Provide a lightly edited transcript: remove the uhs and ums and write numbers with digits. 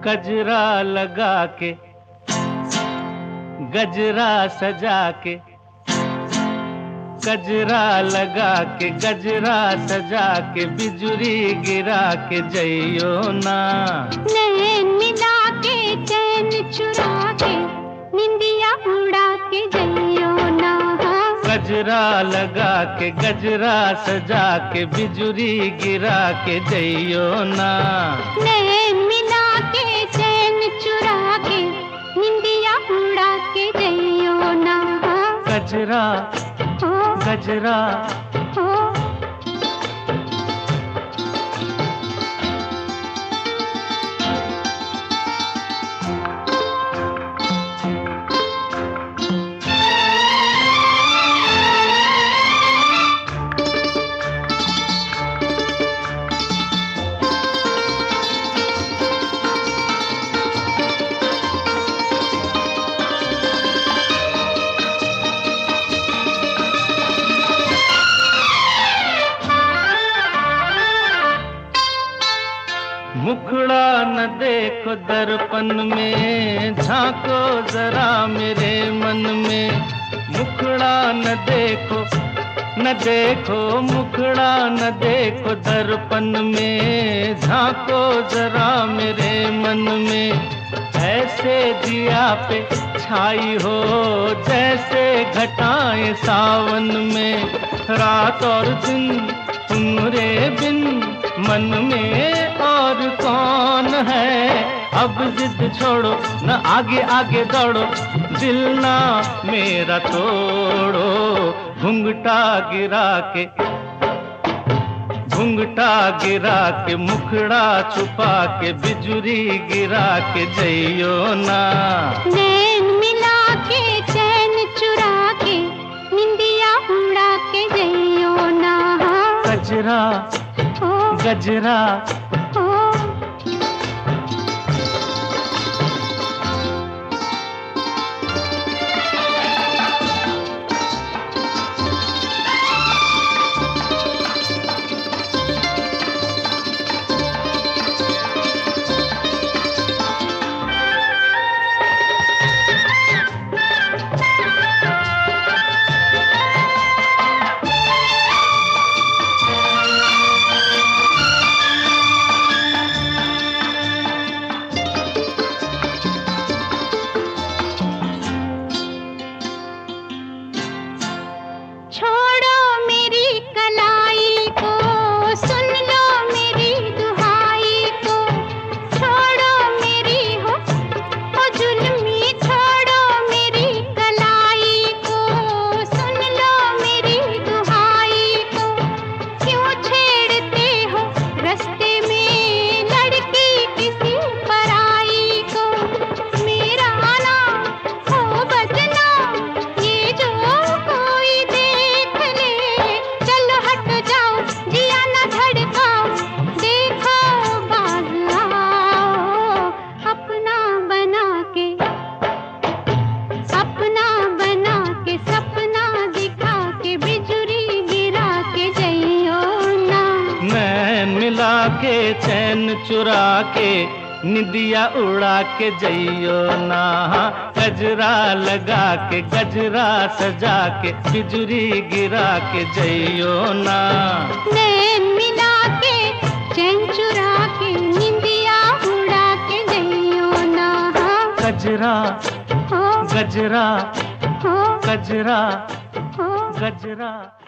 कजरा लगा के गजरा सजा के, कजरा लगा के गजरा सजा के, बिजुरी गिरा के जइयो ना। नैन मिला के चैन चुरा के, निंदिया उड़ा के जइयो ना। गजरा लगा के गजरा सजा के, बिजुरी गिरा के जइयो ना। नैन मिला के चैन चुरा के, निंदिया उड़ा के जइयो ना। गजरा गजरा मुखड़ा न देखो दर्पण में, झांको जरा मेरे मन में। मुखड़ा न देखो मुखड़ा न देखो दर्पण में, झांको जरा मेरे मन में। ऐसे दिया पे छाई हो जैसे घटाएं सावन में। रात और दिन तुम्हारे बिन मन में और कौन है। अब जिद छोड़ो न आगे आगे दौड़ो, दिल ना मेरा तोड़ो। घुंघटा गिरा के मुखड़ा छुपा के, बिजुरी गिरा के जइयो ना। नैन मिला के चैन चुरा के, निंदिया उड़ा के जइयो ना। गजरा गजरा के चैन चुरा के, निदिया उड़ा के जइयो ना। गजरा लगा के गजरा सजा के, बिजुरी गिरा के जइयो ना। नैन मिला के चैन चुरा के, निदिया उड़ा के जइयो ना। गजरा गजरा गजरा गजरा